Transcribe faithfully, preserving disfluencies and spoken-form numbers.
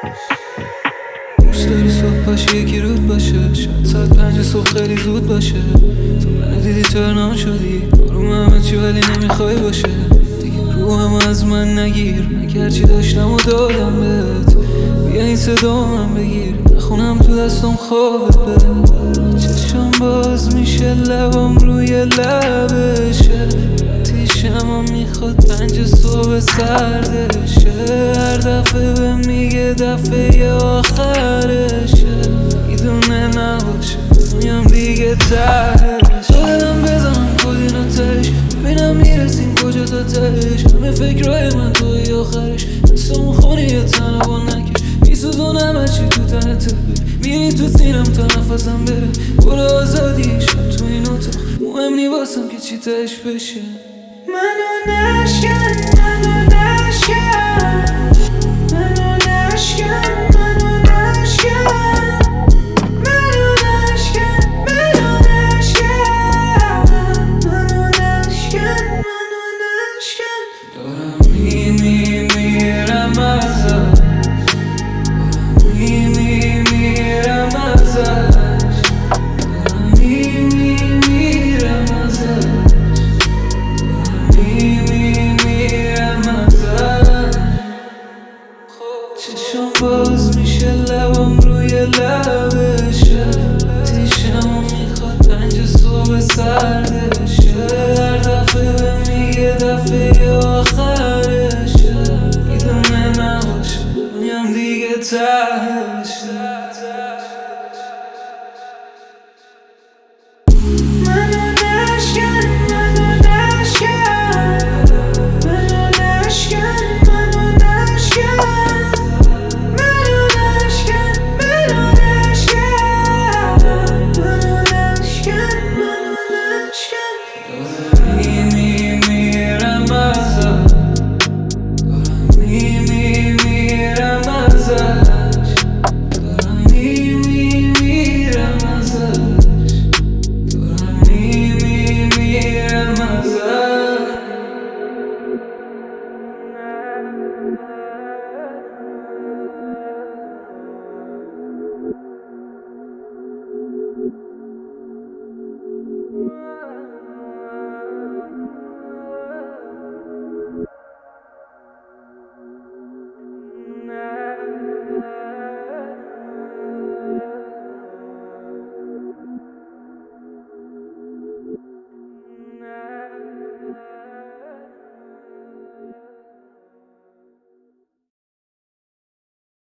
دوست داری صبح باشه یکی رود باشه، شاید ساعت پنج صبح خیلی زود باشه. تو منو دیدی ترنان شدی، آروم همه چی ولی نمیخوای باشه. دیگه رو هم از من نگیر، مگر چی داشتم و دادم بهت. بیا این صدا من بگیر، نخونم تو دستم خوابت بره. چشم باز میشه لبم روی لبشه، تیشم هم میخواد پنج صبح سردشه. هر دفعه به میگه دفعه آخرشه، میدونه نباشه میام دیگه تهش. دلم بزنم کلی نتش، ببینم میرسیم کجا تا تهش. همه فکرهای من توی آخرش، دستمون خونی یه تنه با نکش. میسوزونم هرچی تو تنته، میری تو سینم تا نفسم بره. برو آزادی شب تو این اتاق، مهم نی واسم که چی تهش بشه. منو نشکن منو نشکن منو نشکن منو نشکن منو نشکن منو نشکن منو نشکن منو نشکن. دارم می می میرم ازش، دارم می می میرم ازش، دارم می می میرم ازش، دارم می می میرم ازش. چشم باز میشه لبم روی لبشه، تیشم میخواد پنج صبح سردشه. هر دفعه به میگه دفعه آخرشه، میدونه نباشه میام دیگه ته.